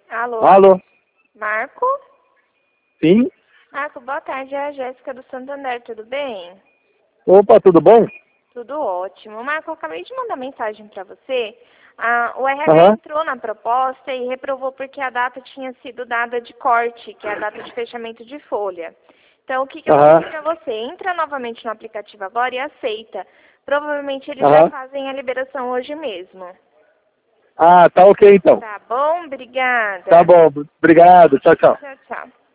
Alô? Alô? Marco? Sim? Marco, boa tarde. É a Jéssica do Santander, tudo bem? Opa, tudo bom? Tudo ótimo. Marco, eu acabei de mandar mensagem para você. O RH Aham. entrou na proposta e reprovou porque a data tinha sido dada de corte, que é a data de fechamento de folha. Então, o que eu vou Aham. pedir para você? Entra novamente no aplicativo agora e aceita. Provavelmente eles já Aham. fazem a liberação hoje mesmo. Ah, tá ok então. Tá bom? Obrigada. Tá bom, obrigado, tchau, tchau. Tchau, tchau.